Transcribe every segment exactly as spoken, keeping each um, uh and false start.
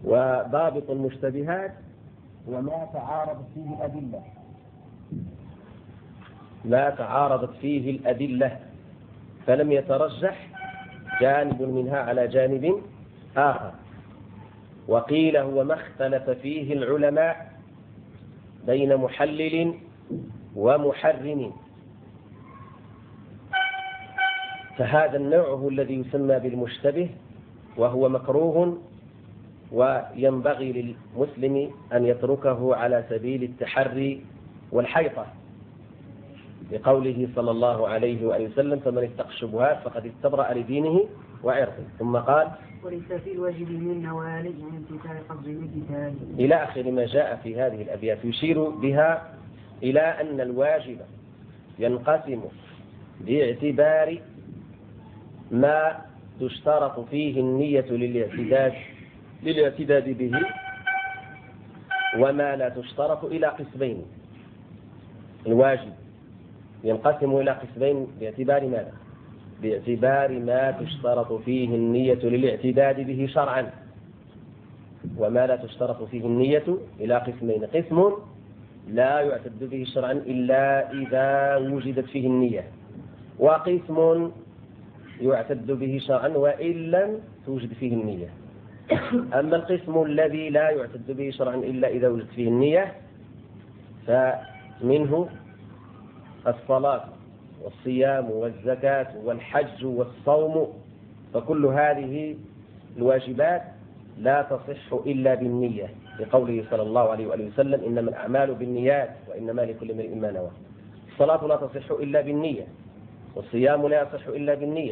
وضابط المشتبهات وما تعارضت فيه الأدلة ما تعارضت فيه الأدلة فلم يترجح جانب منها على جانب آخر. وقيل هو ما اختلف فيه العلماء بين محلل ومحرم، فهذا النوع هو الذي يسمى بالمشتبه، وهو مكروه وينبغي للمسلم أن يتركه على سبيل التحري والحيطة، لقوله صلى الله عليه وآله وسلم: فمن اتقى الشبهات فقد استبرأ لدينه وعرضه. ثم قال: وليس في الواجب من نوال من امتثال قصد الامتثال، إلى آخر ما جاء في هذه الأبيات، يشير بها إلى أن الواجب ينقسم باعتبار ما تشترط فيه النية للاعتداد للاعتداد به، وما لا تشترط إلى قسمين. الواجب ينقسم إلى قسمين باعتبار ماذا؟ باعتبار ما تشترط فيه النية للاعتداد به شرعا، وما لا تشترط فيه النية إلى قسمين: قسم لا يعتد به شرعا إلا إذا وجدت فيه النية، وقسم يعتد به شرعا وإن لم توجد فيه النية. أما القسم الذي لا يعتد به شرعا إلا إذا وجدت فيه النية فمنه الصلاة والصيام والزكاة والحج والصوم، فكل هذه الواجبات لا تصح إلا بالنية، لقوله صلى الله عليه وآله وسلم: إنما الأعمال بالنيات وإنما لكل امرئ ما نوى. الصلاة لا تصح إلا بالنية، والصيام لا يصح إلا بالنية،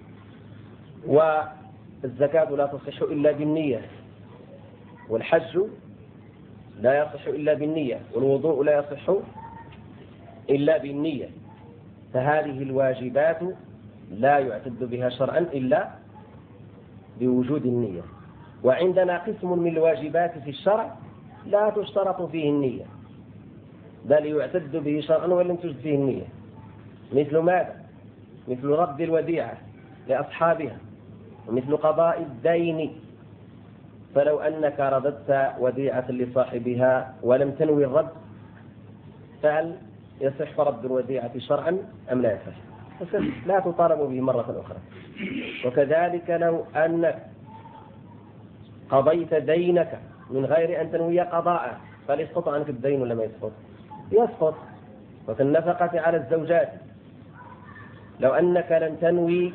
والزكاة لا تصح إلا بالنية، والحج لا يصح إلا بالنية، والوضوء لا يصح إلا بالنية. فهذه الواجبات لا يعتد بها شرعا إلا بوجود النية. وعندنا قسم من الواجبات في الشرع لا تشترط فيه النية، بل يعتد به شرعا ولم توجد فيه النية، مثل ماذا؟ مثل رد الوديعة لأصحابها، ومثل قضاء الدين. فلو أنك رددت وديعة لصاحبها ولم تنوي الرد، فهل يصح رد الوديعة شرعا أم لا يصح؟ يصح، لا تطالب به مرة أخرى. وكذلك لو أنك قضيت دينك من غير أن تنوي قضاءه، فهل يسقط عنك الدين ولا ما يسقط؟ يسقط. وكالنفقة على الزوجات، لو أنك لم تنوي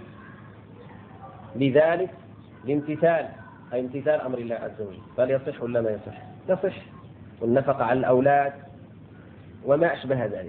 بذلك الامتثال، أي امتثال أمر الله عز وجل، فهل يصح ولا ما يصح؟ يصح. والنفقة على الأولاد وما أشبه ذلك.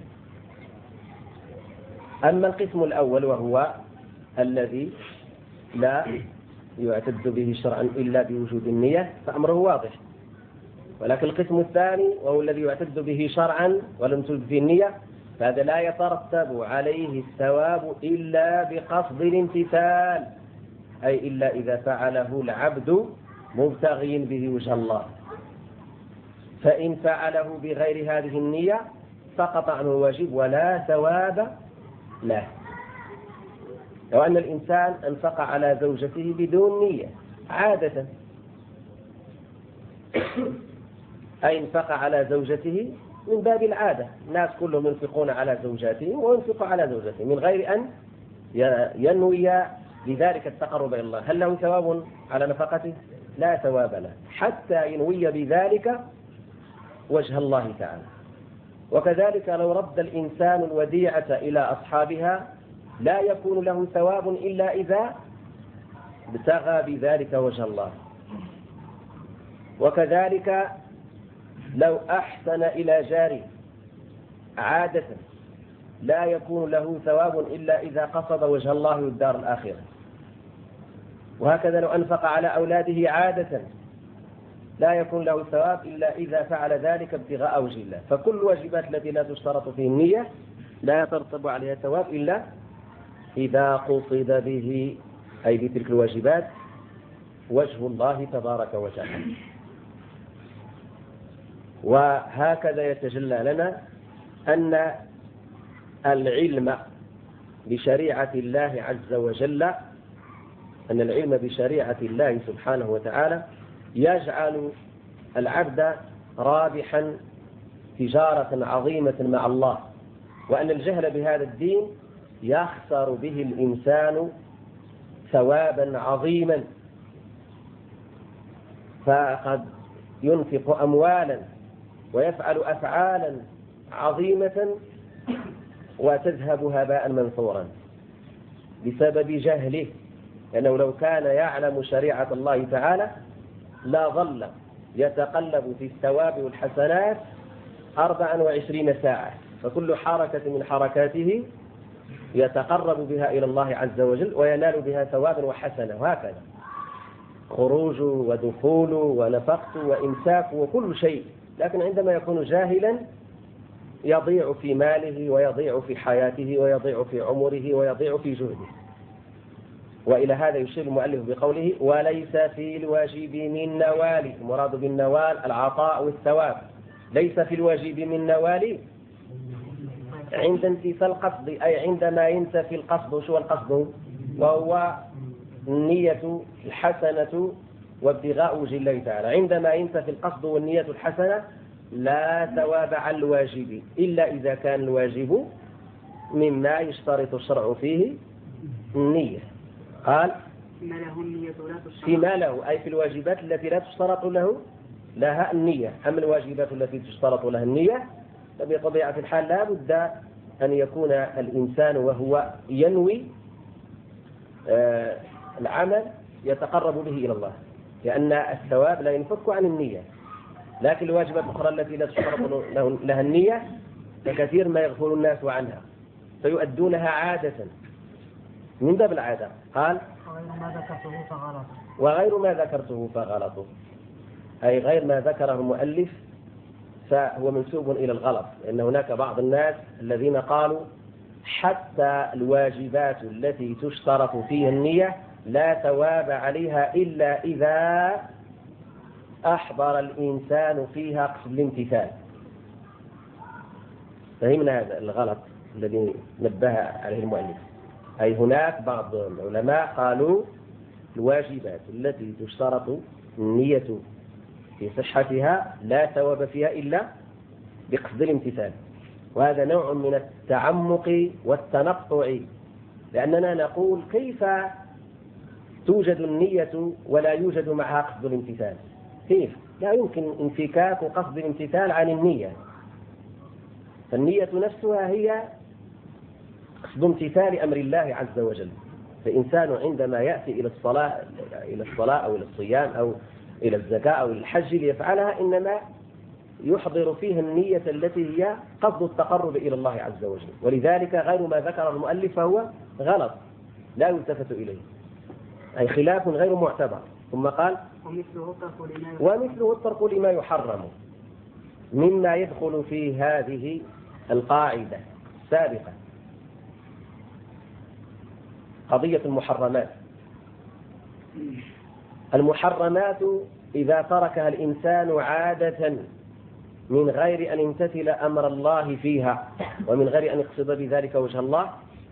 أما القسم الأول وهو الذي لا يعتد به شرعا إلا بوجود النية فأمره واضح. ولكن القسم الثاني وهو الذي يعتد به شرعا ولم توجد فيه النية، فهذا لا يترتب عليه الثواب إلا بقصد الامتثال، أي إلا إذا فعله العبد مبتغي به وجه الله. فإن فعله بغير هذه النية سقط عنه الواجب ولا ثواب له. لو أن الإنسان أنفق على زوجته بدون نية عادة، أي انفق على زوجته من باب العادة، الناس كلهم ينفقون على زوجاتهم وينفق على زوجته من غير أن ينوي بذلك التقرب إلى الله، هل له ثواب على نفقته؟ لا ثواب له حتى ينوي بذلك وجه الله تعالى. وكذلك لو رد الإنسان الوديعة إلى أصحابها لا يكون له ثواب إلا إذا ابتغى بذلك وجه الله. وكذلك لو أحسن إلى جاره عادة لا يكون له ثواب إلا إذا قصد وجه الله والدار الآخرة. وهكذا لو أنفق على أولاده عادة لا يكون له ثواب إلا إذا فعل ذلك ابتغاء وجه الله. فكل الواجبات التي لا تشترط فيه النية لا يترتب عليها ثواب إلا إذا قصد به، أي بتلك الواجبات، وجه الله تبارك وتعالى. وهكذا يتجلى لنا أن العلم بشريعة الله عز وجل، أن العلم بشريعة الله سبحانه وتعالى يجعل العبد رابحا تجارة عظيمة مع الله، وأن الجهل بهذا الدين يخسر به الإنسان ثوابا عظيما، فقد ينفق أموالا ويفعل أفعالا عظيمة وتذهب هباء منثورا بسبب جهله، لأنه لو كان يعلم شريعة الله تعالى لا ظل يتقلب في الثواب والحسنات أربعا وعشرين ساعة، فكل حركة من حركاته يتقرب بها إلى الله عز وجل وينال بها ثوابا وحسنة، وهكذا خروج ودخول ونفقت وإمساك وكل شيء. لكن عندما يكون جاهلا يضيع في ماله ويضيع في حياته ويضيع في عمره ويضيع في جهده. وإلى هذا يشير المؤلف بقوله: وليس في الواجب من نوال، المراد بالنوال العطاء والثواب، ليس في الواجب من نوال عند انتفاء القصد، أي عندما ينتفي القصد. شو القصد؟ وهو النية الحسنة وابتغاء وجه الله تعالى. عندما ينتفي القصد والنية الحسنة لا ثواب على الواجب إلا إذا كان الواجب مما يشترط الشرع فيه النية. قال: فيما له، أي في الواجبات التي لا تشترط له لها النية. أما الواجبات التي تشترط لها النية فبطبيعة الحال لا بد أن يكون الإنسان وهو ينوي آه العمل يتقرب به إلى الله، لأن الثواب لا ينفك عن النية. لكن الواجبات الأخرى التي لا تشترط لها النية فكثير ما يغفل الناس عنها فيؤدونها عادة من باب العادة. قال: وغير ما ذكرته فغلط. وغير ما ذكرته فغلط، أي غير ما ذكره المؤلف فهو منسوب إلى الغلط، لأن هناك بعض الناس الذين قالوا حتى الواجبات التي تشترط فيها النية لا ثواب عليها إلا إذا أحضر الإنسان فيها قصد الامتثال. فهمنا هذا الغلط الذي نبه عليه المؤلف. أي هناك بعض العلماء قالوا الواجبات التي تشترط النية في صحتها لا ثواب فيها إلا بقصد الامتثال، وهذا نوع من التعمق والتنطع، لأننا نقول كيف توجد النية ولا يوجد معها قصد الامتثال؟ كيف؟ لا يمكن انفكاك قصد الامتثال عن النية، فالنية نفسها هي قصد امتثال أمر الله عز وجل. فإنسان عندما يأتي إلى الصلاة إلى الصلاة أو إلى الصيام أو إلى الزكاة أو الحج ليفعلها إنما يحضر فيها النية التي هي قصد التقرب إلى الله عز وجل، ولذلك غير ما ذكر المؤلف فهو غلط لا يلتفت إليه، أي خلاف غير معتبر. ثم قال: ومثله الترك لما يحرم، مما يدخل في هذه القاعدة السابقة قضية المحرمات. المحرمات إذا تركها الإنسان عادة من غير أن يمتثل أمر الله فيها ومن غير أن يقصد بذلك وجه الله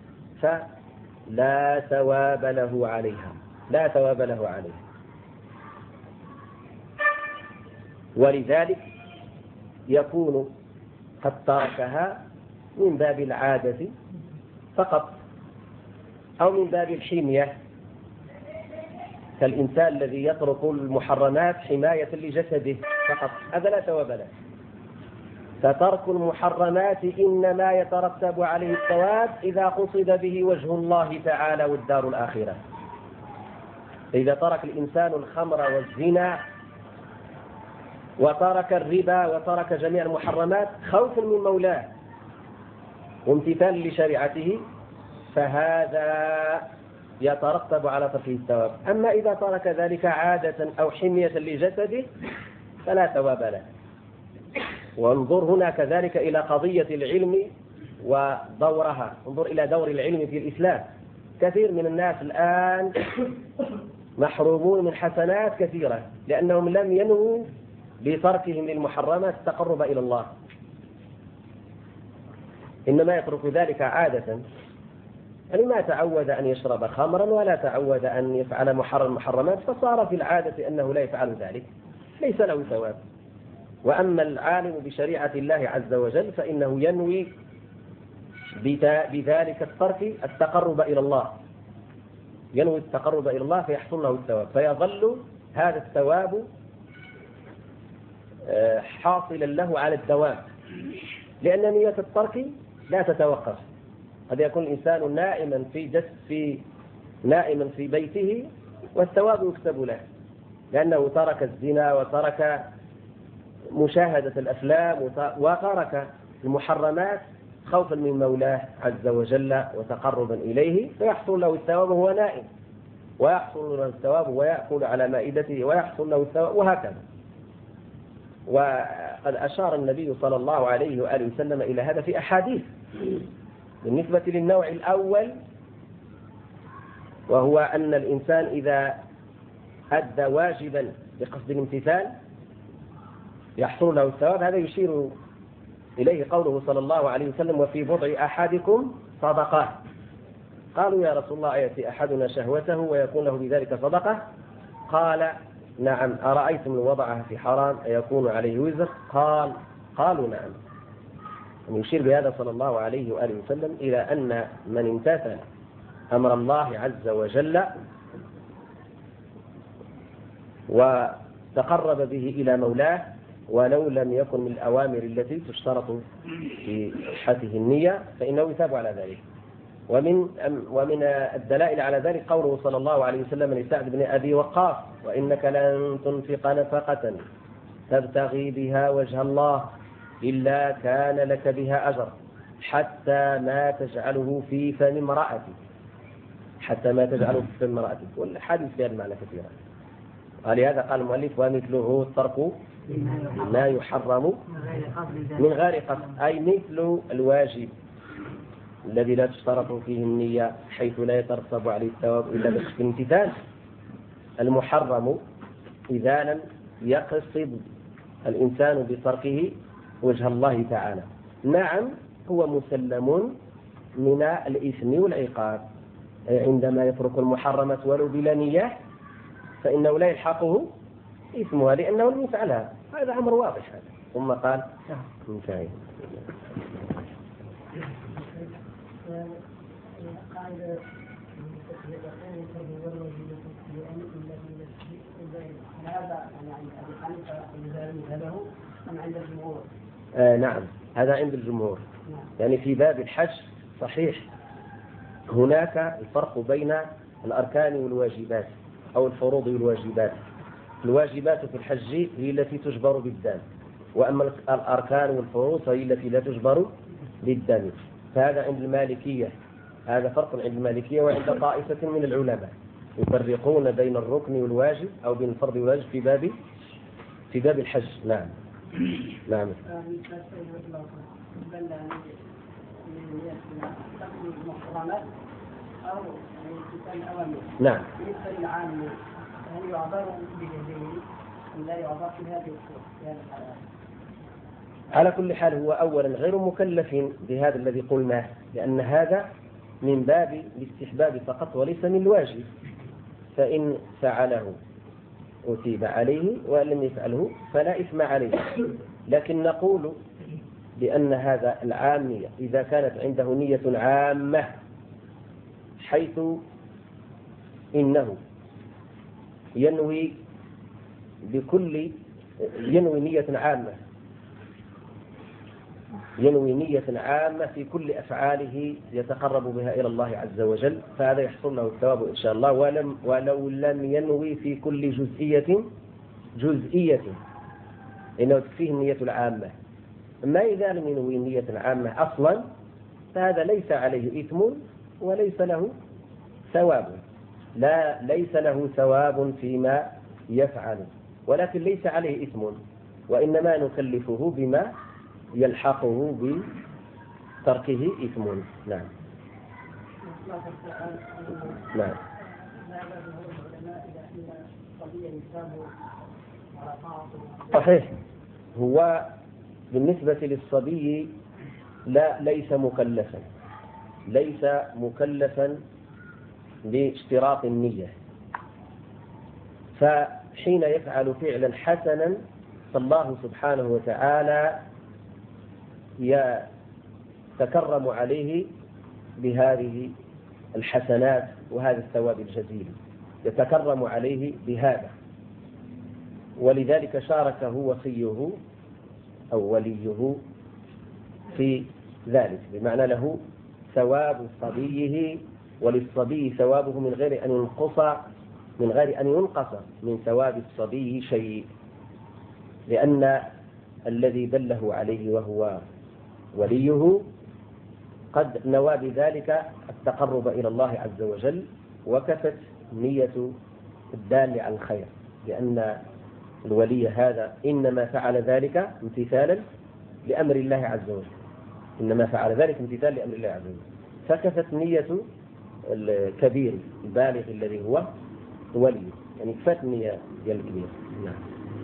فلا ثواب له عليها، لا ثواب له عليها. ولذلك يكون قد تركها من باب العادة فقط أو من باب الحمية، كالإنسان الذي يترك المحرمات حماية لجسده فقط، هذا لا ثواب له. فترك المحرمات إنما يترتب عليه الثواب إذا قصد به وجه الله تعالى والدار الآخرة. إذا ترك الإنسان الخمر والزنا وترك الربا وترك جميع المحرمات خوفا من مولاه وامتثالا لشريعته فهذا يترتب على تركه الثواب. أما إذا ترك ذلك عادة أو حمية لجسده فلا ثواب له. وانظر هنا كذلك إلى قضية العلم ودورها، انظر إلى دور العلم في الإسلام. كثير من الناس الآن محرومون من حسنات كثيرة لأنهم لم ينووا بتركهم للمحرمات التقرب إلى الله، إنما يترك ذلك عادة يعني ما تعود أن يشرب خمرا ولا تعود أن يفعل محرم محرمات، فصار في العادة أنه لا يفعل ذلك، ليس له ثواب. وأما العالم بشريعة الله عز وجل فإنه ينوي بذلك الترك التقرب إلى الله، ينوي التقرب إلى الله فيحصل له الثواب، فيظل هذا الثواب حاصلا له على الدوام، لأن نية الترك لا تتوقف. قد يكون الإنسان نائما في جس في نائما في بيته والثواب يكتب له، لأنه ترك الزنا وترك مشاهدة الأفلام وترك المحرمات خوفا من مولاه عز وجل وتقربا إليه، فيحصل له الثواب وهو نائم، ويحصل له الثواب ويأكل على مائدته ويحصل له الثواب، وهكذا. وقد أشار النبي صلى الله عليه وآله وسلم إلى هذا في أحاديث. بالنسبة للنوع الأول، وهو أن الإنسان إذا أدى واجبا بقصد الامتثال يحصل له الثواب، هذا يشير إليه قوله صلى الله عليه وسلم: وفي بضع أحدكم صدقة. قالوا: يا رسول الله، أيأتي أحدنا شهوته ويكون له بذلك صدقة؟ قال: نعم. أرأيتم من وضعها في حرام أيكون عليه وزر؟ قال قالوا: نعم. يشير بهذا صلى الله عليه وآله وسلم إلى أن من امتثل أمر الله عز وجل وتقرب به إلى مولاه ولو لم يكن من الأوامر التي تشترط في صحته النية فإنه يثاب على ذلك. ومن ومن الدلائل على ذلك قوله صلى الله عليه وسلم لسعد بن أبي وقاص: وإنك لن تنفق نفقة تبتغي بها وجه الله إلا كان لك بها أجر حتى ما تجعله في فم امرأتك، حتى ما تجعله في فم امرأتك. والحديث في هذا المعنى كثيرا. ولهذا قال المؤلف: ومثله الترك ما يحرم من غير قصد، أي مثل الواجب الذي لا تشترط فيه النية حيث لا يترتب عليه الثواب إلا بقصد الامتثال. المحرم إذا لم يقصد الإنسان بتركه وجه الله تعالى، نعم هو مسلم من الإثم والعقاب. عندما يترك المحرمة ولو بلا نية فإنه لا يلحقه إثمها لأنه لم يفعلها، هذا أمر واضح. هذا ثم قال انتهي. آه نعم، هذا عند الجمهور. يعني في باب الحج صحيح هناك الفرق بين الأركان والواجبات أو الفروض والواجبات. الواجبات في الحج هي التي تجبر بالدم، وأما الأركان والفروض فهي التي لا تجبر بالدم. فهذا عند المالكية، هذا فرق عند المالكية وعند طائفة من العلماء يفرقون بين الركن والواجب أو بين الفرض والواجب في باب في باب الحج. نعم نعم. نعم. هل يعبر بجهده أم لا يعبر في هذه الصورة؟ على كل حال هو أولا غير مكلف بهذا الذي قلناه، لأن هذا من باب الاستحباب فقط وليس من الواجب، فإن فعله أثيب عليه وإن لم يفعله فلا إثم عليه. لكن نقول بأن هذا العامية إذا كانت عنده نية عامة حيث إنه ينوي بكل ينوي نية عامة ينوي نية عامة في كل أفعاله يتقرب بها إلى الله عز وجل، فهذا يحصل له الثواب إن شاء الله، ولم ولو لم ينوي في كل جزئية جزئية إنه تكفيه النية العامة. أما إذا لم ينوي نية عامة أصلا فهذا ليس عليه إثم وليس له ثواب، لا ليس له ثواب فيما يفعل، ولكن ليس عليه إثم، وإنما نكلفه بما يلحقه بتركه إثم. نعم نعم. صحيح، هو بالنسبة للصبي لا ليس مكلفا، ليس مكلفا باشتراط النية، فحين يفعل فعلا حسنا فالله سبحانه وتعالى يتكرم عليه بهذه الحسنات وهذا الثواب الجزيل، يتكرم عليه بهذا. ولذلك شاركه وصيه أو وليه في ذلك، بمعنى له ثواب صبيه، وللصبي ثوابه من غير أن ينقص من غير أن ينقص من ثواب الصبي شيء، لأن الذي دله عليه وهو وليه قد نوى بذلك التقرب إلى الله عز وجل، وكفت نية الدال على الخير، لأن الولي هذا إنما فعل ذلك امتثالا لأمر الله عز وجل، إنما فعل ذلك امتثالا لأمر الله عز وجل، فكفت نية الكبير البالغ الذي هو ولي، يعني كفت نية ديال الكبير. نعم.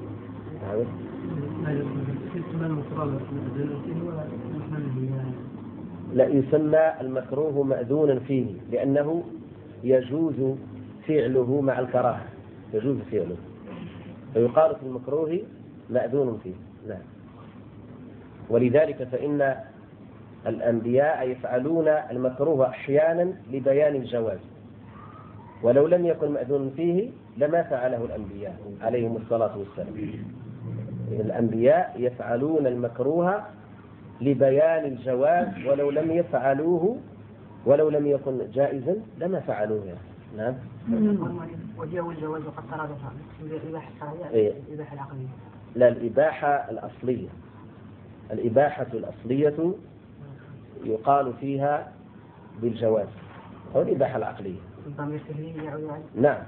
لا يسمى المكروه مأذونا فيه، لأنه يجوز فعله مع الكراهة، يجوز فعله، فيقال في المكروه مأذون فيه. نعم. ولذلك فإن الأنبياء يفعلون المكروه أحيانا لبيان الجواز، ولو لم يكن مأذون فيه لما فعله الأنبياء عليهم الصلاة والسلام. الأنبياء يفعلون المكروه لبيان الجواز، ولو لم يفعلوه ولو لم يكن جائزا لما فعلوه. نعم. وجاء الجواز وقد ترادفها الإباحة الشرعية إيه؟ الإباحة العقلية. لا، الإباحة الأصلية. الإباحة الأصلية يقال فيها بالجواز، أو الإباحة العقلية. الضمير التهريبي يعود عليه. نعم.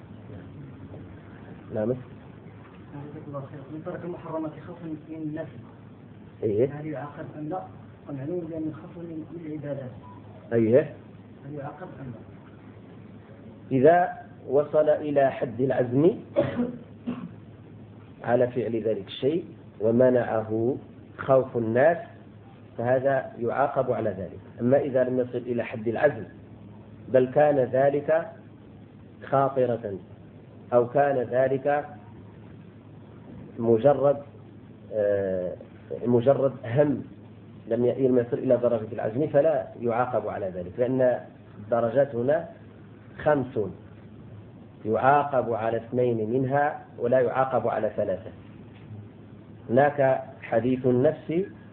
نعم. من ترك المحرمات خوفا من النفس. إيه؟ هل يعاقب أم لا؟ ومعلوم بأن الخوف من العبادات. أيه؟ هل يعاقب أم لا؟ إذا وصل إلى حد العزم على فعل ذلك الشيء ومنعه خوف الناس فهذا يعاقب على ذلك. أما إذا لم يصل إلى حد العزم بل كان ذلك خاطرة أو كان ذلك مجرد آه مجرد هم لم يصل إلى درجة العزم فلا يعاقب على ذلك، لأن الدرجات هنا خمس، يعاقب على اثنين منها ولا يعاقب على ثلاثة. هناك حديث النفس،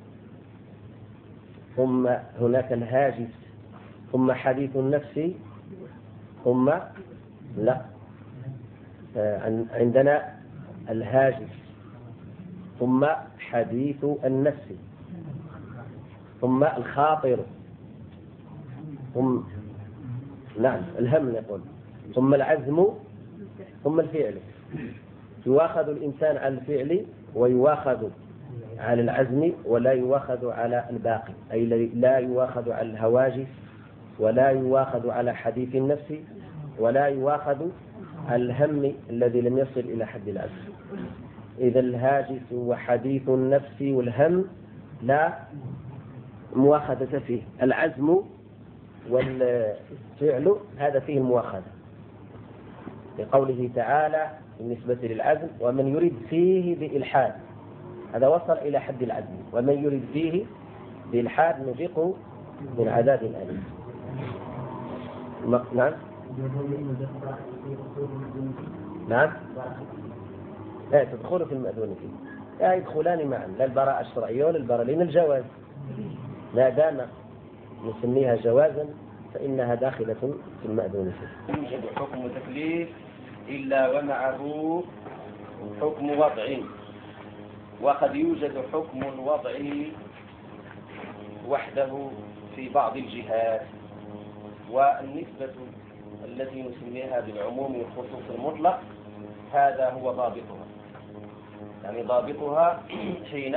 ثم هناك الهاجس، ثم حديث النفس، ثم لا عندنا الهاجس، ثم حديث النفس، ثم الخاطر، ثم نعم الهم نقول، ثم العزم، ثم الفعل. يواخذ الإنسان على الفعل ويواخذ على العزم ولا يواخذ على الباقي، أي لا يواخذ على الهواجس ولا يواخذ على حديث النفس ولا يواخذ على الهم الذي لم يصل إلى حد العزم. إذا الهاجس وحديث النفس والهم لا مواخذة فيه. العزم والفعل هذا فيه المواخذة، لقوله تعالى بالنسبة للعزم ومن يريد فيه بإلحاد، هذا وصل إلى حد العزم، ومن يريد فيه بإلحاد نذيقه من عذاب أليم. نعم. نعم. لا تدخل في المأذون فيه، لا يدخلان معا، لا البراءة الشرعية ولا البراءة، لأن الجواز ما دام نسميها جوازا فإنها داخلة في المأذون فيه. يوجد حكم تكليف إلا ومعه حكم وضع، وقد يوجد حكم الوضع وحده في بعض الجهات، والنسبة التي نسميها بالعموم والخصوص المطلق هذا هو ضابطها. يعني ضابطها حين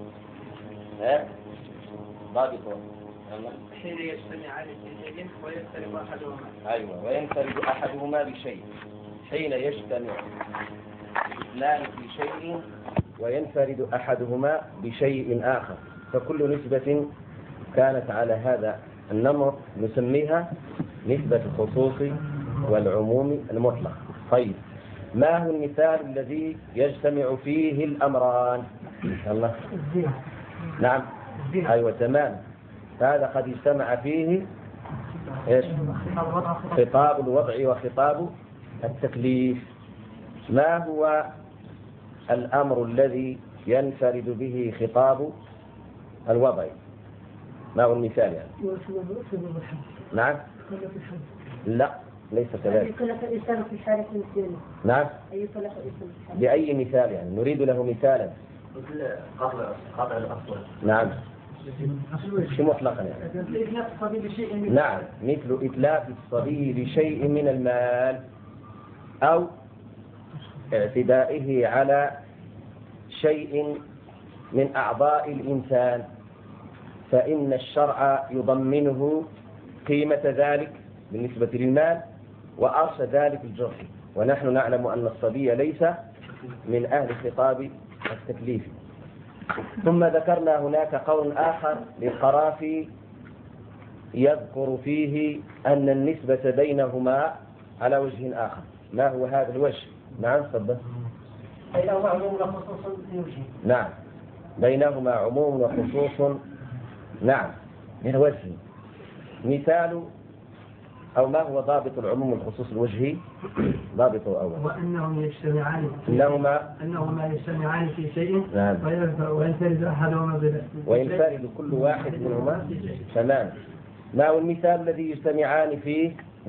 ضابطها حين يجتمع على الاثنين وينفرد أحدهما. أيوة، وينفرد أحدهما بشيء. حين يجتمع اثنان في شيء وينفرد أحدهما بشيء آخر، فكل نسبة كانت على هذا النمط نسميها نسبة الخصوص والعموم المطلق. طيب، ما هو المثال الذي يجتمع فيه الأمران؟ الله. نعم، أيوة تمام. هذا قد اجتمع فيه إيش؟ خطاب الوضع وخطاب التكليف. ما هو الأمر الذي ينفرد به خطاب الوضع؟ ما هو المثال يعني؟ نعم. لا، ليس كذلك. يكلف الإنسان في حالة مثله. نعم. أي يكلف الإنسان في حالة. بأي مثال يعني؟ نريد له مثالا. مثل قطع قطع الأصل. نعم. شو مطلقا يعني؟ إتلاف الصبي بشيء من نعم، مثل إتلاف الصبي بشيء من المال، أو اعتدائه على شيء من أعضاء الإنسان، فإن الشرع يضمنه قيمة ذلك بالنسبة للمال وأرش ذلك الجرح، ونحن نعلم أن الصبي ليس من أهل خطاب التكليف. ثم ذكرنا هناك قول آخر للقرافي يذكر فيه أن النسبة بينهما على وجه آخر. ما هو هذا الوجه؟ نعم تفضل. بينهما عموم وخصوص يوجه. نعم، بينهما عموم وخصوص. نعم، من وجه. مثال أو ما هو ضابط العموم والخصوص الوجهي؟ ضابطه أول. وأنهم يجتمعان إنهما أنهما يجتمعان في شيء. نعم. وينفرد أحدهما بلا. وينفرد كل واحد منهما. تمام. ما هو المثال الذي يجتمعان فيه؟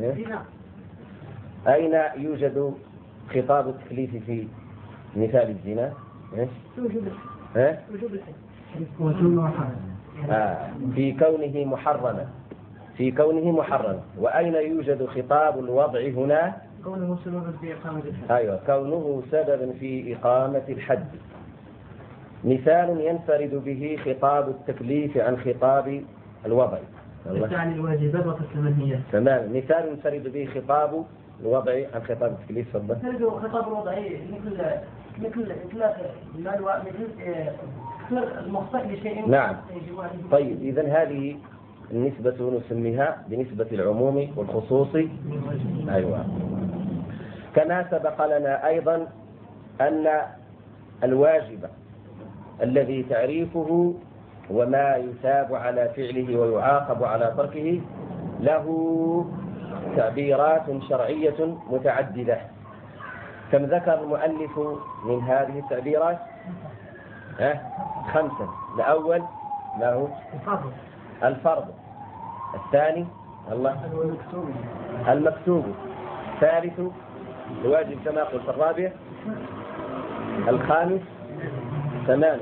أين يوجد خطاب التكليف في مثال الزنا؟ وجوب ها؟ وجوب الحد. وجوب آه. في كونه محرما، في كونه محرما. وأين يوجد خطاب الوضع هنا؟ كونه سببا في إقامة الحد. أيوة، كونه سببا في إقامة الحد. مثال ينفرد به خطاب التكليف عن خطاب الوضع. تعني الواجبات وترك المنهيات. تمام. مثال ينفرد به خطاب الوضع عن خطاب التكليف. تفضل. ترجو خطاب الوضعي مثل مثل إطلاق المال مثل المخطئ لشيء. نعم. طيب، إذن هذه النسبة نسميها بنسبة العموم والخصوص. أيوة. كما سبق لنا أيضا أن الواجب الذي تعريفه وما يثاب على فعله ويعاقب على تركه له تعبيرات شرعية متعددة. كم ذكر المؤلف من هذه التعبيرات؟ ها؟ خمسة. الأول ما هو؟ الفرض. الفرض. الثاني الله المكتوب. الثالث الواجب كما قلت. الرابع الخامس تماما.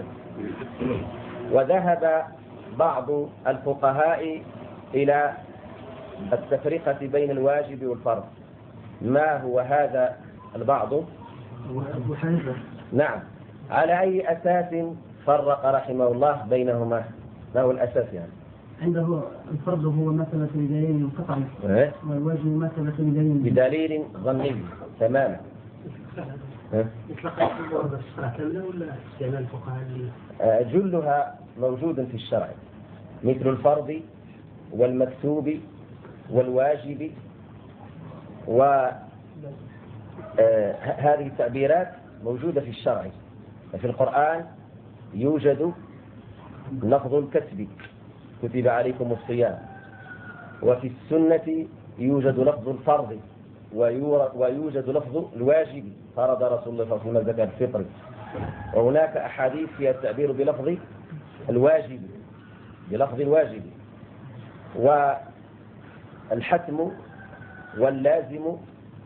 وذهب بعض الفقهاء إلى التفرقة بين الواجب والفرض. ما هو هذا البعض؟ أبو حنيفة. نعم. على أي أساس فرق رحمه الله بينهما؟ ما هو الأساس يعني؟ عنده الفرض هو مثلا بدليل منقطع، إيه؟ والواجب مثلا بدليل بدليل ظني. تماما. يطلق الفرض الشرع كاملة ولا استعمال الفقهاء؟ جلها موجود في الشرع، مثل الفرض والمكتوب والواجب، وهذه التعبيرات موجودة في الشرع. في القرآن يوجد لفظ الكتب، كتب عليكم الصيام. وفي السنة يوجد لفظ الفرض، ويوجد لفظ الواجب، فرض رسول الله صلى الله عليه وسلم زكاة الفطر. وهناك أحاديث فيها التعبير بلفظ الواجب، بلفظ الواجب. والحتم واللازم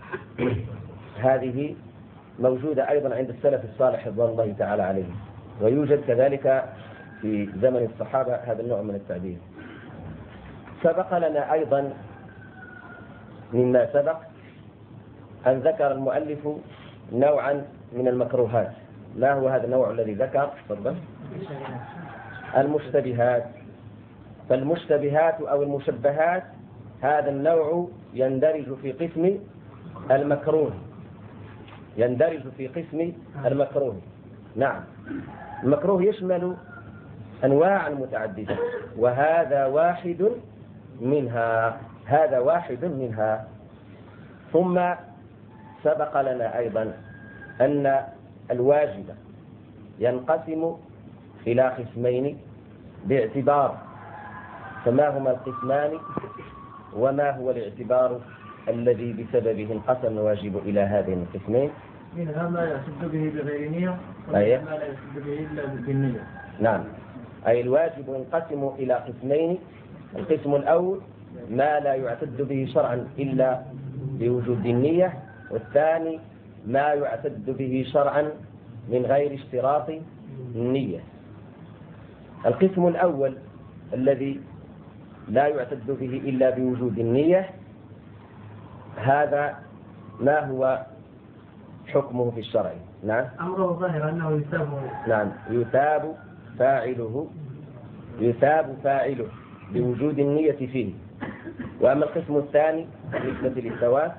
هذه موجودة أيضا عند السلف الصالح رضوان الله تعالى عليهم، ويوجد كذلك في زمن الصحابة هذا النوع من التعبير. سبق لنا أيضا مما سبق أن ذكر المؤلف نوعا من المكروهات. ما هو هذا النوع الذي ذكر؟ تفضل. المشتبهات. فالمشتبهات أو المشبهات هذا النوع يندرج في قسم المكروه، يندرج في قسم المكروه. نعم. المكروه يشمل أنواع متعددة، وهذا واحد منها. هذا واحد منها. ثم سبق لنا أيضا أن الواجب ينقسم إلى قسمين باعتبار، فما هما القسمان وما هو الاعتبار الذي بسببه انقسم الواجب إلى هذين القسمين؟ منها ما يعتد به بغير نية أيه. وما لا يعتد به إلا بالنية. نعم، أي الواجب ينقسم إلى قسمين. القسم الأول ما لا يعتد به شرعا إلا بوجود النية، والثاني ما يعتد به شرعا من غير اشتراط النية. القسم الأول الذي لا يعتد به إلا بوجود النية، هذا ما هو حكمه في الشرع؟ نعم، أمره ظاهر أنه يثاب. نعم، يثاب فاعله يثاب فاعله بوجود النية فيه. وأما القسم الثاني بالنسبة للثواب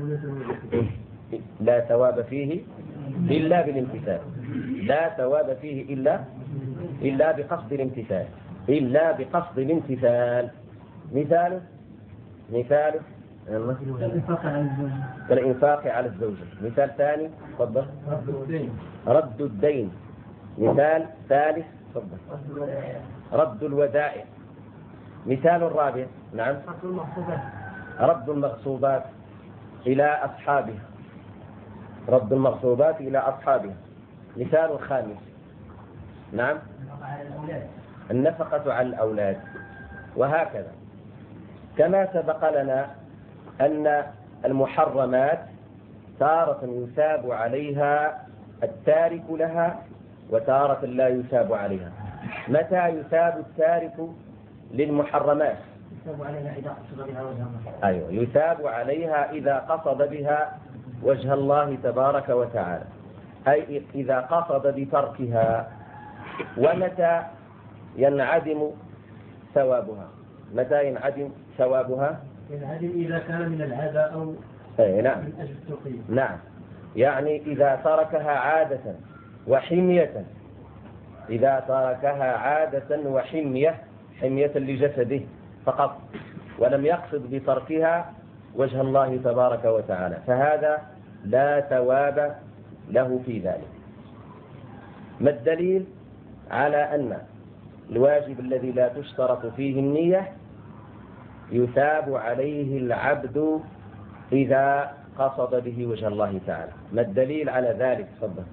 لا ثواب فيه إلا بالامتثال، لا ثواب فيه إلا إلا بقصد الامتثال، إلا بقصد الامتثال. مثاله مثاله الإنفاق على الزوجة. كالإنفاق على الزوجة. مثال ثاني تفضل. رد الدين. رد الدين. مثال ثالث تفضل. رد الودائع. مثال رابع. نعم، رد المغصوبات. رد المغصوبات إلى أصحابها. رد المغصوبات إلى أصحابها. مثال خامس. نعم، النفقة على الأولاد. وهكذا. كما سبق لنا أن المحرمات تارة يثاب عليها التارك لها وتارة لا يثاب عليها. متى يثاب التارك للمحرمات؟ يثاب عليها إذا قصد بها وجه الله. أيوة، يثاب عليها إذا قصد بها وجه الله تبارك وتعالى، أي إذا قصد بتركها. ومتى ينعدم ثوابها؟ متى ينعدم ثوابها؟ ينعدم إذا كان من العادة أو أي نعم، من أجل التوقيت. نعم، يعني إذا تركها عادة وحمية، إذا تركها عادة وحمية، حمية لجسده فقط، ولم يقصد بتركها وجه الله تبارك وتعالى، فهذا لا ثواب له في ذلك. ما الدليل على أن الواجب الذي لا تشترط فيه النية يثاب عليه العبد إذا قصد به وجه الله تعالى؟ ما الدليل على ذلك؟ تفضل.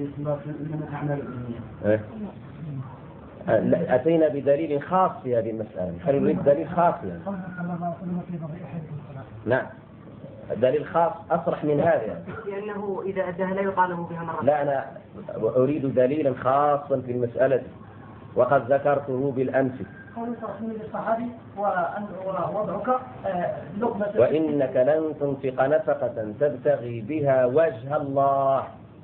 أتينا بدليل خاص في هذه المسألة، خلينا نريد دليل خاص يعني. نعم، دليل خاص أصرح من هذا، لأنه إذا أداها لا يقال له بها مرة. لا، أنا أريد دليلا خاصا في المسألة وقد ذكرته بالأمس. قول الصحابي ووضعك لقمة، وإنك لن تنفق نفقة تبتغي بها وجه الله،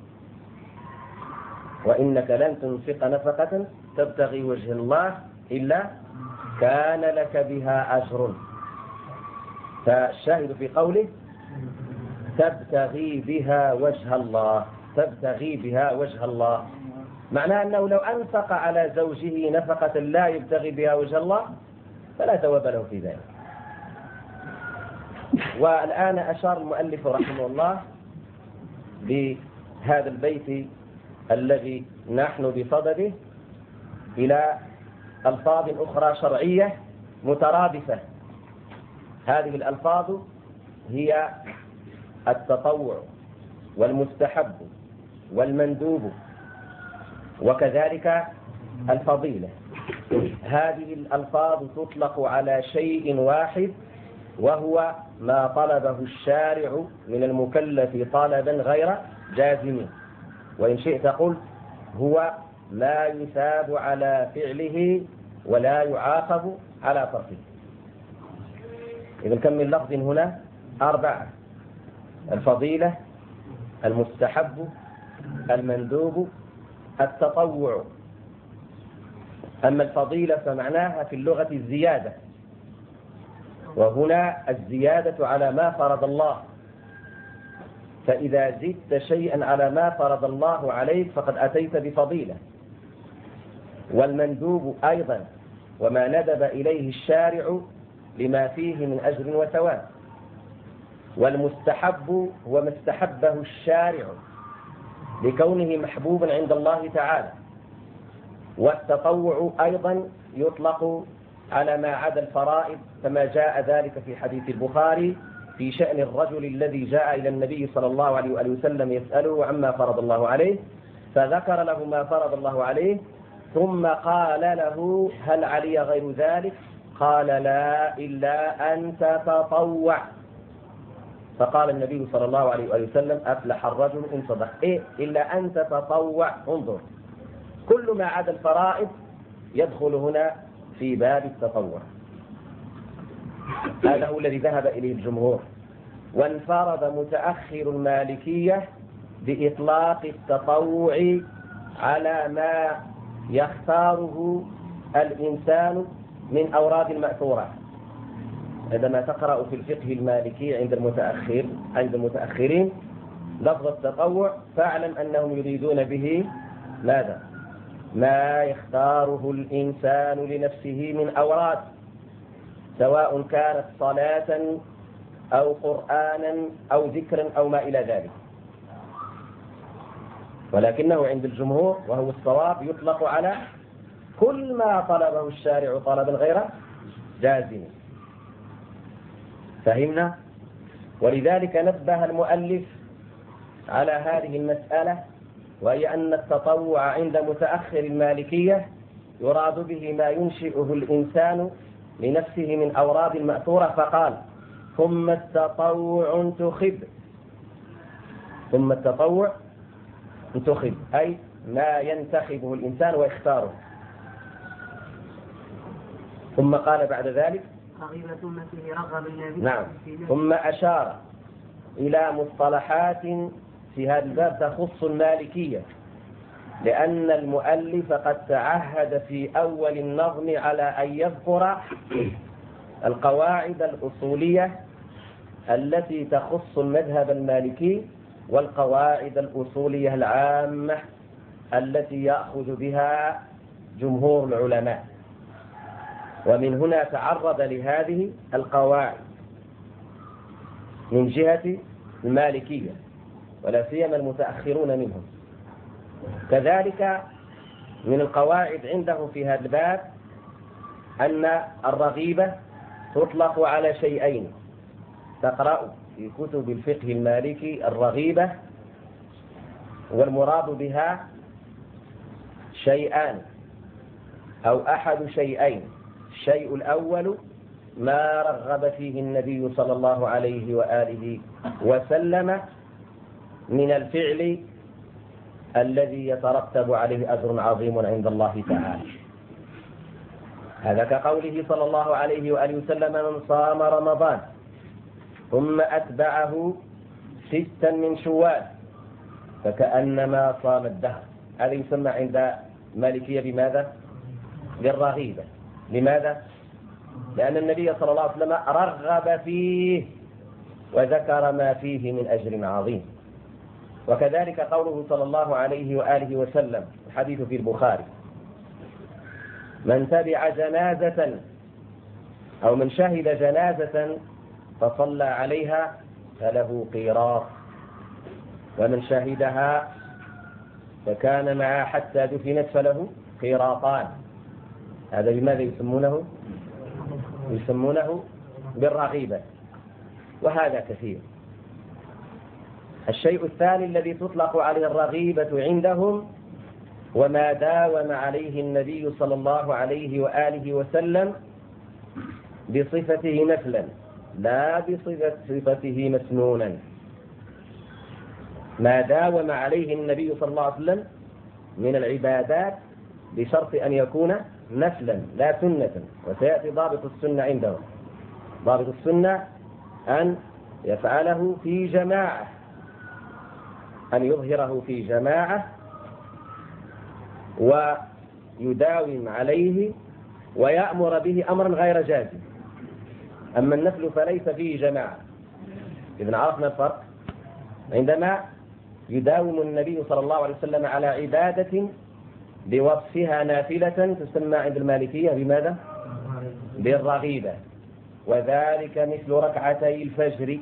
وإنك لن تنفق نفقة تبتغي وجه الله إلا كان لك بها أجر. فالشاهد في قوله تبتغي بها وجه الله، تبتغي بها وجه الله، معناه أنه لو أنفق على زوجه نفقة لا يبتغي بها وجه الله فلا ثواب له في ذلك. والآن أشار المؤلف رحمه الله بهذا البيت الذي نحن بصدده إلى ألفاظ أخرى شرعية مترادفة. هذه الألفاظ هي التطوع والمستحب والمندوب وكذلك الفضيلة. هذه الألفاظ تطلق على شيء واحد، وهو ما طلبه الشارع من المكلف طلبا غير جازم، وإن شئت قلت هو ما يثاب على فعله ولا يعاقب على تركه. إذن كم من لفظ هنا؟ أربعة: الفضيلة، المستحب، المندوب، التطوع. أما الفضيلة فمعناها في اللغة الزيادة، وهنا الزيادة على ما فرض الله، فإذا زدت شيئا على ما فرض الله عليك فقد أتيت بفضيلة. والمندوب أيضا وما ندب إليه الشارع لما فيه من أجر وثواب. والمستحب هو ما استحبه الشارع لكونه محبوبا عند الله تعالى. والتطوع أيضا يطلق على ما عدا الفرائض، كما جاء ذلك في حديث البخاري في شأن الرجل الذي جاء إلى النبي صلى الله عليه وآله وسلم يسأله عما فرض الله عليه، فذكر له ما فرض الله عليه، ثم قال له: هل علي غير ذلك؟ قال: لا، إلا أن تتطوع. فقال النبي صلى الله عليه وآله وسلم: أفلح الرجل إن صدق. إيه؟ إلا أن تتطوع. انظر، كل ما عدا الفرائض يدخل هنا في باب التطوع. هذا هو الذي ذهب إليه الجمهور. وانفرد متأخر المالكية بإطلاق التطوع على ما يختاره الإنسان من أوراد المأثورة. عندما تقرأ في الفقه المالكي عند المتأخر عند المتأخرين لفظ التطوع، فاعلم أنهم يريدون به ماذا؟ ما يختاره الإنسان لنفسه من أوراد، سواء كانت صلاة أو قرآنا أو ذكرا أو ما إلى ذلك. ولكنه عند الجمهور وهو الصواب يطلق على كل ما طلبه الشارع طلبا غير جازم. فهمنا؟ ولذلك نبه المؤلف على هذه المسألة، وهي أن التطوع عند متأخر المالكية يراد به ما ينشئه الإنسان لنفسه من أوراد المأثورة. فقال: ثم التطوع تخب. ثم التطوع تخب، أي ما ينتخبه الإنسان ويختاره. ثم قال بعد ذلك: رغيبة أمته رغب النبي. نعم. ثم أشار إلى مصطلحات في هذا الباب تخص المالكية، لأن المؤلف قد تعهد في أول النظم على أن يذكر القواعد الأصولية التي تخص المذهب المالكي، والقواعد الأصولية العامة التي يأخذ بها جمهور العلماء. ومن هنا تعرض لهذه القواعد من جهة المالكية، ولا سيما المتأخرون منهم. كذلك من القواعد عنده في هذا الباب أن الرغيبة تطلق على شيئين. تقرأ في كتب الفقه المالكي الرغيبة والمراد بها شيئان أو أحد شيئين. الشيء الأول ما رغب فيه النبي صلى الله عليه وآله وسلم من الفعل الذي يترتب عليه أجر عظيم عند الله تعالى. هذا كقوله صلى الله عليه وآله وسلم: من صام رمضان ثم أتبعه ستا من شوال فكأنما صام الدهر. هذا يسمى عند مالكية بماذا؟ بالرغيبة. لماذا؟ لأن النبي صلى الله عليه وسلم رغب فيه وذكر ما فيه من أجر عظيم. وكذلك قوله صلى الله عليه وآله وسلم، الحديث في البخاري: من تبع جنازة أو من شهد جنازة فصلى عليها فله قيراط، ومن شهدها فكان معها حتى دفنت فله قيراطان. هذا بماذا يسمونه؟ يسمونه بالرغيبة. وهذا كثير. الشيء الثاني الذي تطلق عليه الرغيبة عندهم وما داوم عليه النبي صلى الله عليه وآله وسلم بصفته نفلا لا بصفته مسنونا. ما داوم عليه النبي صلى الله عليه وسلم من العبادات بشرط أن يكون نفلا لا سنة. وسيأتي ضابط السنة عندهم. ضابط السنة أن يفعله في جماعة، أن يظهره في جماعة ويداوم عليه ويأمر به أمرا غير جازم. أما النفل فليس فيه جماعة. إذن عرفنا الفرق. عندما يداوم النبي صلى الله عليه وسلم على عبادة بوصفها نافلة تسمى عند المالكية بماذا؟ بالرغيبة. وذلك مثل ركعتي الفجر،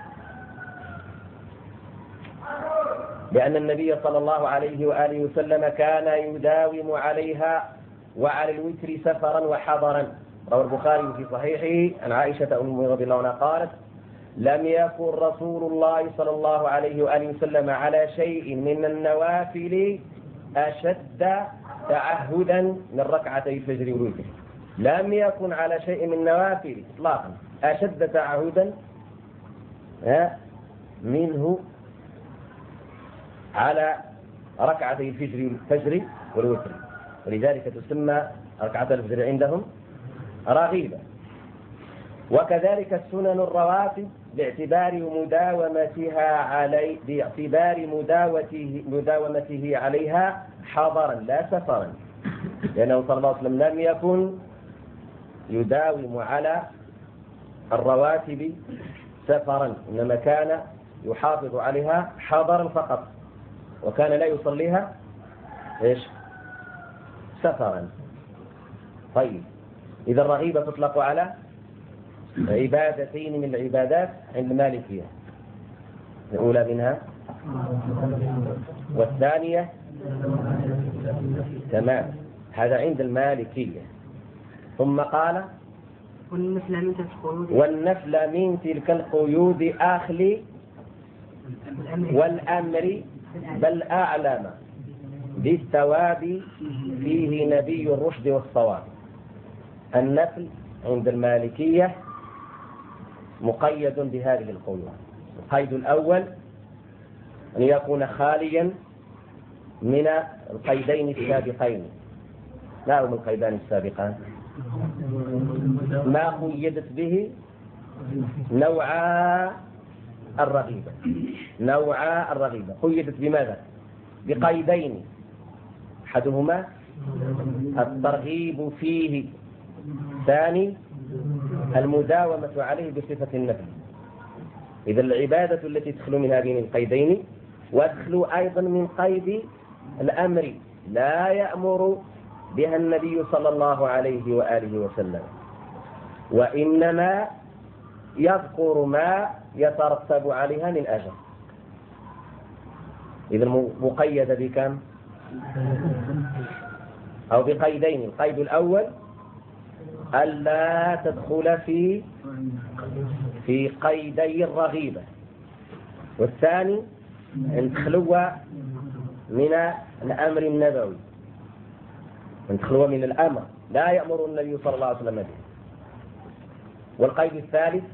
لأن النبي صلى الله عليه وآله وسلم كان يداوم عليها وعلى الوتر سفرا وحضرا. روى البخاري في صحيحه عن عائشة أم المؤمنين رضي الله عنها قالت: لم يكن رسول الله صلى الله عليه وآله وسلم على شيء من النوافل أشد تعهدا من ركعتي الفجر والوتر. لم يكن على شيء من النوافل إطلاقا أشد تعهدا منه على ركعتي الفجر الفجر والوتر، ولذلك تسمى ركعة الفجر عندهم رغيبة. وكذلك السنن الرواتب باعتبار مداومتها علي باعتبار مداومته مداومته عليها حضرا لا سفرا، لأنه صلى الله عليه وسلم لم يكن يداوم على الرواتب سفرا، إنما كان يحافظ عليها حضرا فقط، وكان لا يصليها إيش سفرا. طيب، إذا الرغيبة تطلق على عبادتين من العبادات عند المالكية، الأولى منها والثانية تمام، هذا عند المالكية. ثم قال: والنفل من تلك القيود والنفل من تلك القيود أخلي والأمر بل أعلم بالثواب فيه نبي الرشد والصواب. النفل عند المالكية مقيد بهذه القيود. القيد الأول أن يكون خاليا من القيدين السابقين. ما هما القيدان السابقان؟ ما قيدت به نوعا الرغيبة، نوعا الرغيبة قيدت بماذا؟ بقيدين، أحدهما الترغيب فيه، ثاني المداومة عليه بصفة النفل. إذا العبادة التي تخلو من هذين القيدين وتخلو أيضا من قيد الأمر، لا يأمر بها النبي صلى الله عليه وآله وسلم، وإنما يذكر ما يترتب عليها من أجر. إذا مقيدة بكم؟ أو بقيدين. القيد الأول ألا تدخل في في قيدي الرغيبة، والثاني أن تخلو من الأمر النبوي، أن تخلو من الأمر لا يأمر النبي صلى الله عليه وسلم به. والقيد الثالث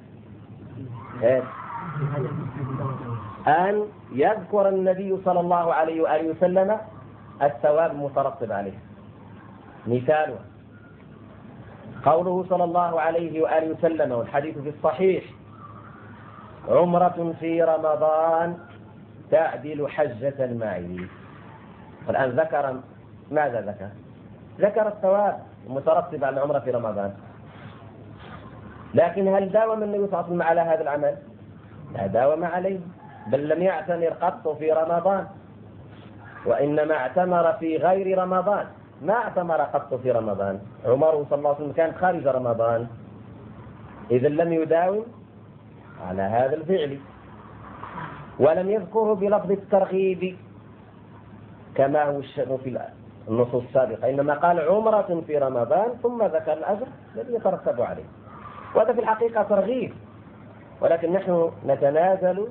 أن يذكر النبي صلى الله عليه وآله وسلم الثواب المترتب عليه. مثاله قوله صلى الله عليه وآله وسلم، والحديث في الصحيح: عمرة في رمضان تعدل حجة معي. والآن ذكر ماذا ذكر؟ ذكر الثواب المترتب على العمرة في رمضان، لكن هل داوم النبي صلى الله عليه وسلم على هذا العمل؟ لا داوم عليه، بل لم يعتمر قط في رمضان، وإنما اعتمر في غير رمضان، ما اعتمر قط في رمضان. عمر صلى الله عليه وسلم كان خارج رمضان، إذا لم يداوم على هذا الفعل، ولم يذكره بلفظ الترغيب كما هو الشأن في النصوص السابقة، إنما قال عمرة في رمضان ثم ذكر الأجر الذي يترتب عليه، وهذا في الحقيقة ترغيب، ولكن نحن نتنازل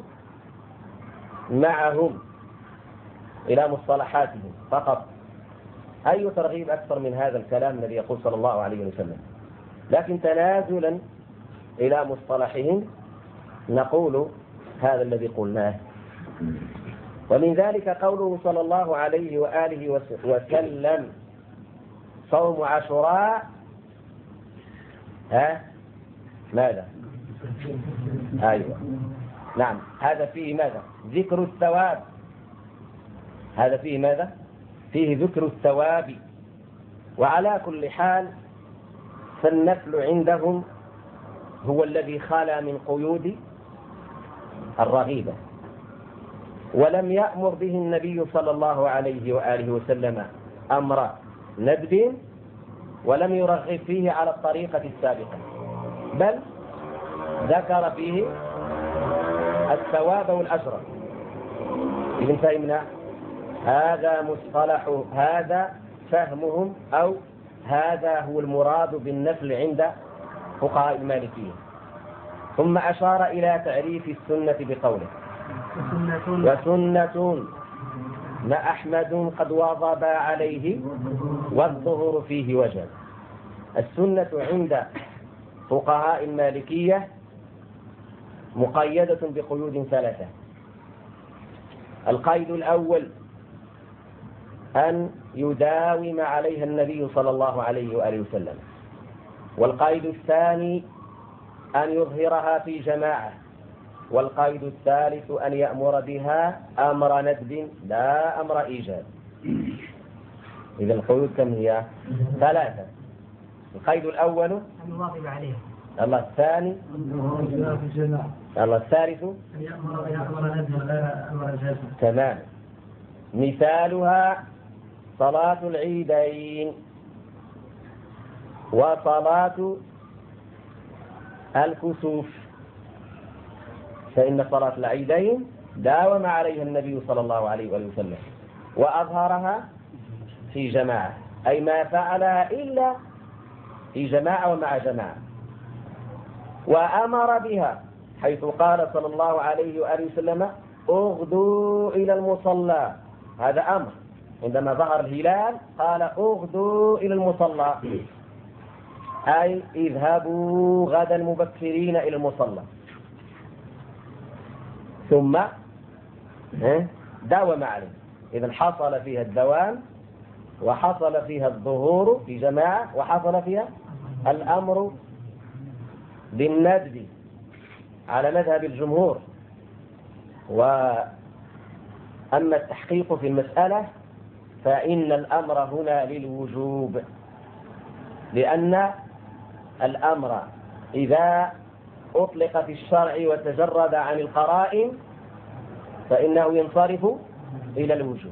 معهم إلى مصطلحاتهم فقط. أي ترغيب أكثر من هذا الكلام الذي يقول صلى الله عليه وسلم؟ لكن تنازلا إلى مصطلحهم نقول هذا الذي قلناه. ومن ذلك قوله صلى الله عليه وآله وسلم: صوم عاشوراء ها ماذا؟ أيوة نعم، هذا فيه ماذا؟ ذكر الثواب. هذا فيه ماذا؟ فيه ذكر الثواب. وعلى كل حال فالنفل عندهم هو الذي خلا من قيود الرغيبة، ولم يأمر به النبي صلى الله عليه وآله وسلم أمر ندب، ولم يرغب فيه على الطريقة السابقة، بل ذكر فيه الثواب والأجر. إذن فهمنا هذا مصطلح، هذا فهمهم، أو هذا هو المراد بالنفل عند فقهاء المالكية. ثم أشار إلى تعريف السنة بقوله وسنة ما أحمد قد واظب عليه والظهر فيه وجب. السنة عند فقهاء المالكية مقيدة بقيود ثلاثة. القيد الأول أن يداوم عليها النبي صلى الله عليه وآله وسلم. والقيد الثاني أن يظهرها في جماعة. والقيد الثالث أن يأمر بها أمر ندب لا أمر إيجاب. إذا القيود كم هي؟ ثلاثة. القيد الأول أن يواظب عليها. الله الثاني الله الثالث أن يأمر بها أمر ندب لا أمر إيجاب. تمام. مثالها صلاة العيدين وصلاة الكسوف، فإن صلاة العيدين داوم عليها النبي صلى الله عليه وسلم وأظهرها في جماعة، أي ما فعلها إلا في جماعة ومع جماعة. وأمر بها حيث قال صلى الله عليه وآله وسلم اغدوا إلى المصلى، هذا أمر. عندما ظهر الهلال قال اغدوا إلى المصلى، أي اذهبوا غدا مبكرين إلى المصلى. ثم داوم عليه. إذن حصل فيها الدوام، وحصل فيها الظهور في جماعة، وحصل فيها الأمر بالندب على مذهب الجمهور. وأما التحقيق في المسألة فإن الأمر هنا للوجوب، لأن الأمر إذا أطلق في الشرع وتجرد عن القرائن فإنه ينصرف إلى الوجوب.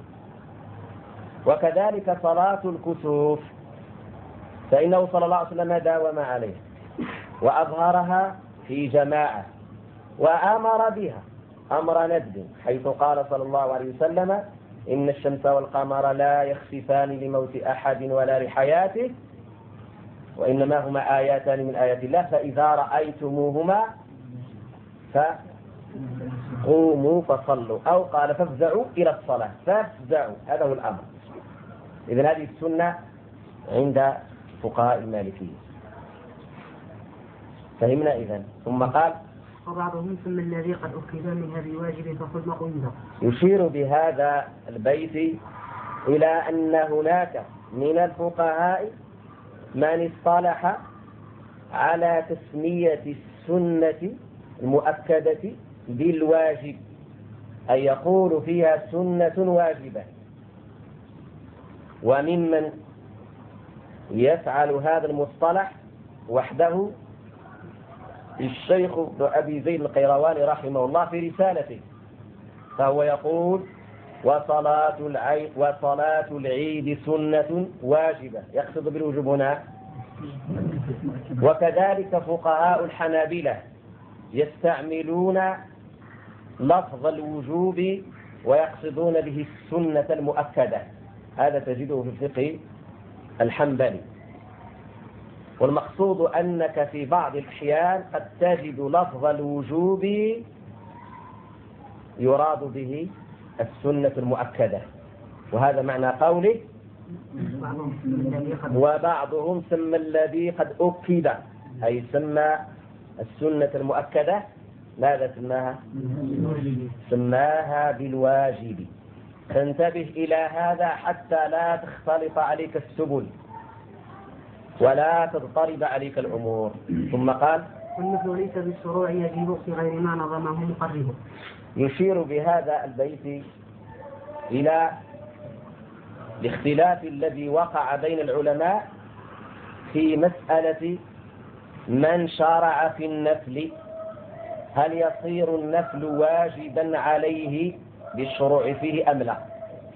وكذلك صلاة الكسوف فإنه صلى الله عليه وسلم داوم عليه وأظهرها في جماعة وأمر بها أمر ندب، حيث قال صلى الله عليه وسلم إن الشمس والقمر لا يخسفان لموت أحد ولا لحياته وإنما هما آياتان من آيات الله فإذا رأيتموهما فقوموا فصلوا، أو قال فافزعوا إلى الصلاة، فافزعوا، هذا هو الأمر. إذن هذه السنة عند فقهاء المالكية. فهمنا إذن. ثم قال وبعضهم ثم الذي قد أكد منها بواجب فخذ مقومه. يشير بهذا البيت إلى أن هناك من الفقهاء من اصطلح على تسمية السنة المؤكدة بالواجب، أي يقول فيها سنة واجبة. وممن يفعل هذا المصطلح وحده الشيخ ابن أبي زيد القيرواني رحمه الله في رسالته، فهو يقول وصلاة العيد وصلاة العيد سنة واجبة، يقصد بالوجوب هنا. وكذلك فقهاء الحنابلة يستعملون لفظ الوجوب ويقصدون به السنة المؤكدة، هذا تجده في الفقه الحنبلي. والمقصود أنك في بعض الأحيان قد تجد لفظ الوجوب يراد به السنة المؤكدة، وهذا معنى قوله وبعضهم سمى الذي قد أكد، أي سمى السنة المؤكدة ماذا سماها؟ سماها بالواجب. فانتبه إلى هذا حتى لا تختلط عليك السبل ولا تضطرب عليك الأمور. ثم قال والمثل ليس بالشروع يجب في غير ما نظمه مقرره. يشير بهذا البيت إلى الاختلاف الذي وقع بين العلماء في مسألة من شرع في النفل، هل يصير النفل واجبا عليه بالشروع فيه أم لا؟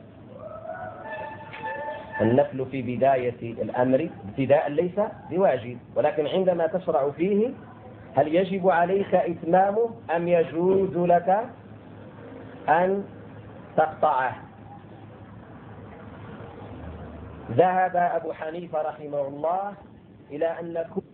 النفل في بداية الأمر ابتداء ليس بواجب، ولكن عندما تشرع فيه هل يجب عليك إتمامه أم يجوز لك أن تقطعه؟ ذهب أبو حنيفة رحمه الله إلى أن كل